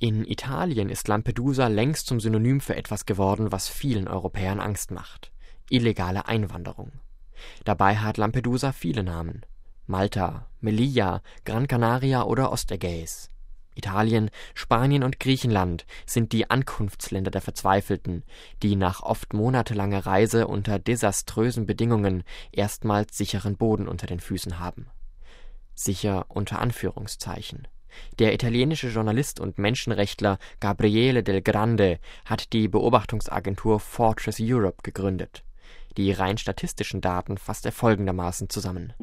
In Italien ist Lampedusa längst zum Synonym für etwas geworden, was vielen Europäern Angst macht: illegale Einwanderung. Dabei hat Lampedusa viele Namen: Malta, Melilla, Gran Canaria oder Ostägäis. Italien, Spanien und Griechenland sind die Ankunftsländer der Verzweifelten, die nach oft monatelanger Reise unter desaströsen Bedingungen erstmals sicheren Boden unter den Füßen haben. Sicher unter Anführungszeichen. Der italienische Journalist und Menschenrechtler Gabriele Del Grande hat die Beobachtungsagentur Fortress Europe gegründet. Die rein statistischen Daten fasst er folgendermaßen zusammen: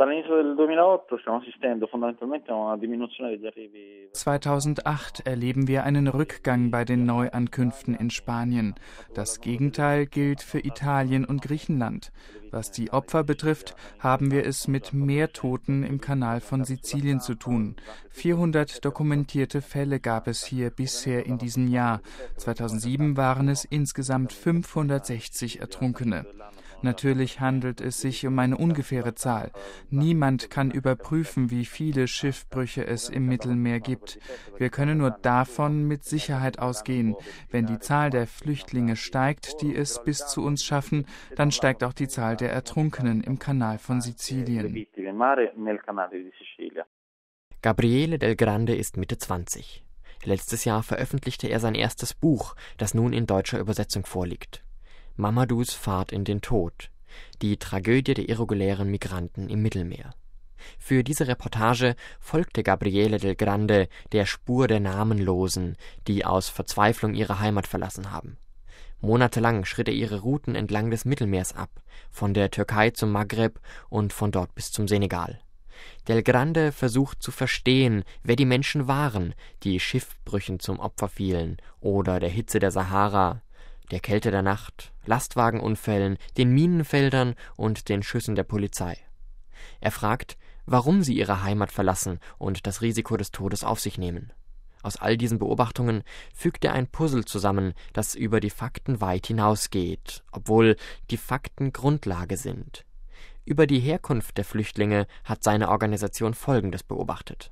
2008 erleben wir einen Rückgang bei den Neuankünften in Spanien. Das Gegenteil gilt für Italien und Griechenland. Was die Opfer betrifft, haben wir es mit mehr Toten im Kanal von Sizilien zu tun. 400 dokumentierte Fälle gab es hier bisher in diesem Jahr. 2007 waren es insgesamt 560 Ertrunkene. Natürlich handelt es sich um eine ungefähre Zahl. Niemand kann überprüfen, wie viele Schiffbrüche es im Mittelmeer gibt. Wir können nur davon mit Sicherheit ausgehen. Wenn die Zahl der Flüchtlinge steigt, die es bis zu uns schaffen, dann steigt auch die Zahl der Ertrunkenen im Kanal von Sizilien. Gabriele Del Grande ist Mitte 20. Letztes Jahr veröffentlichte er sein erstes Buch, das nun in deutscher Übersetzung vorliegt: Mamadous Fahrt in den Tod. Die Tragödie der irregulären Migranten im Mittelmeer. Für diese Reportage folgte Gabriele Del Grande der Spur der Namenlosen, die aus Verzweiflung ihre Heimat verlassen haben. Monatelang schritt er ihre Routen entlang des Mittelmeers ab, von der Türkei zum Maghreb und von dort bis zum Senegal. Del Grande versucht zu verstehen, wer die Menschen waren, die Schiffbrüchen zum Opfer fielen oder der Hitze der Sahara, der Kälte der Nacht, Lastwagenunfällen, den Minenfeldern und den Schüssen der Polizei. Er fragt, warum sie ihre Heimat verlassen und das Risiko des Todes auf sich nehmen. Aus all diesen Beobachtungen fügt er ein Puzzle zusammen, das über die Fakten weit hinausgeht, obwohl die Fakten Grundlage sind. Über die Herkunft der Flüchtlinge hat seine Organisation Folgendes beobachtet: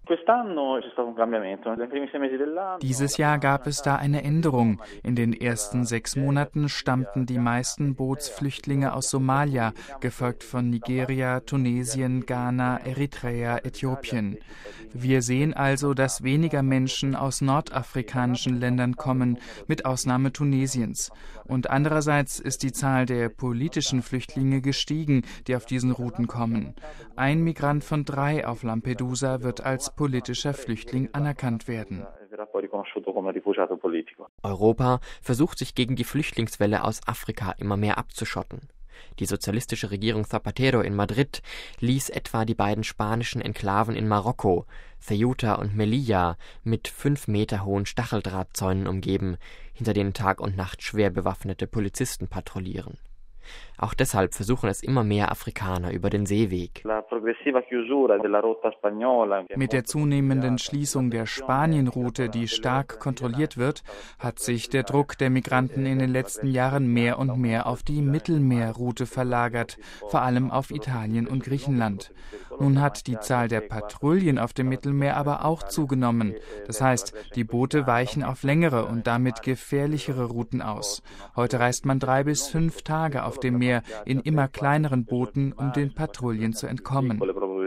Dieses Jahr gab es da eine Änderung. In den ersten 6 Monaten stammten die meisten Bootsflüchtlinge aus Somalia, gefolgt von Nigeria, Tunesien, Ghana, Eritrea, Äthiopien. Wir sehen also, dass weniger Menschen aus nordafrikanischen Ländern kommen, mit Ausnahme Tunesiens. Und andererseits ist die Zahl der politischen Flüchtlinge gestiegen, die auf diesen Routen kommen. Ein Migrant von 3 auf Lampedusa wird als politischer Flüchtling anerkannt werden. Europa versucht sich gegen die Flüchtlingswelle aus Afrika immer mehr abzuschotten. Die sozialistische Regierung Zapatero in Madrid ließ etwa die beiden spanischen Enklaven in Marokko, Ceuta und Melilla, mit 5 Meter hohen Stacheldrahtzäunen umgeben, hinter denen Tag und Nacht schwer bewaffnete Polizisten patrouillieren. Auch deshalb versuchen es immer mehr Afrikaner über den Seeweg. Mit der zunehmenden Schließung der Spanienroute, die stark kontrolliert wird, hat sich der Druck der Migranten in den letzten Jahren mehr und mehr auf die Mittelmeerroute verlagert, vor allem auf Italien und Griechenland. Nun hat die Zahl der Patrouillen auf dem Mittelmeer aber auch zugenommen. Das heißt, die Boote weichen auf längere und damit gefährlichere Routen aus. Heute reist man 3 bis 5 Tage auf dem Meer in immer kleineren Booten, um den Patrouillen zu entkommen.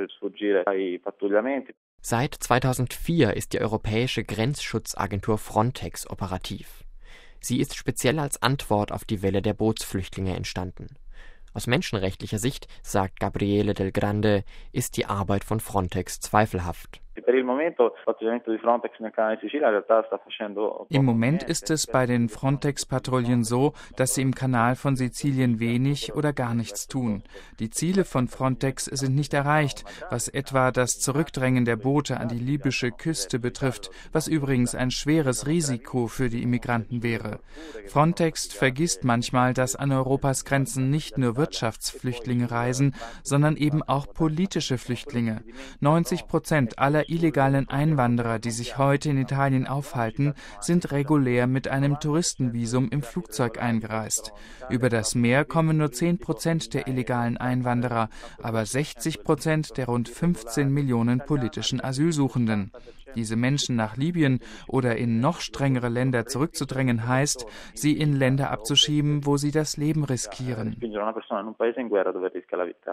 Seit 2004 ist die europäische Grenzschutzagentur Frontex operativ. Sie ist speziell als Antwort auf die Welle der Bootsflüchtlinge entstanden. Aus menschenrechtlicher Sicht, sagt Gabriele Del Grande, ist die Arbeit von Frontex zweifelhaft. Im Moment ist es bei den Frontex-Patrouillen so, dass sie im Kanal von Sizilien wenig oder gar nichts tun. Die Ziele von Frontex sind nicht erreicht, was etwa das Zurückdrängen der Boote an die libysche Küste betrifft, was übrigens ein schweres Risiko für die Immigranten wäre. Frontex vergisst manchmal, dass an Europas Grenzen nicht nur Wirtschaftsflüchtlinge reisen, sondern eben auch politische Flüchtlinge. 90% aller illegalen Einwanderer, die sich heute in Italien aufhalten, sind regulär mit einem Touristenvisum im Flugzeug eingereist. Über das Meer kommen nur 10% der illegalen Einwanderer, aber 60% der rund 15 Millionen politischen Asylsuchenden. Diese Menschen nach Libyen oder in noch strengere Länder zurückzudrängen, heißt, sie in Länder abzuschieben, wo sie das Leben riskieren.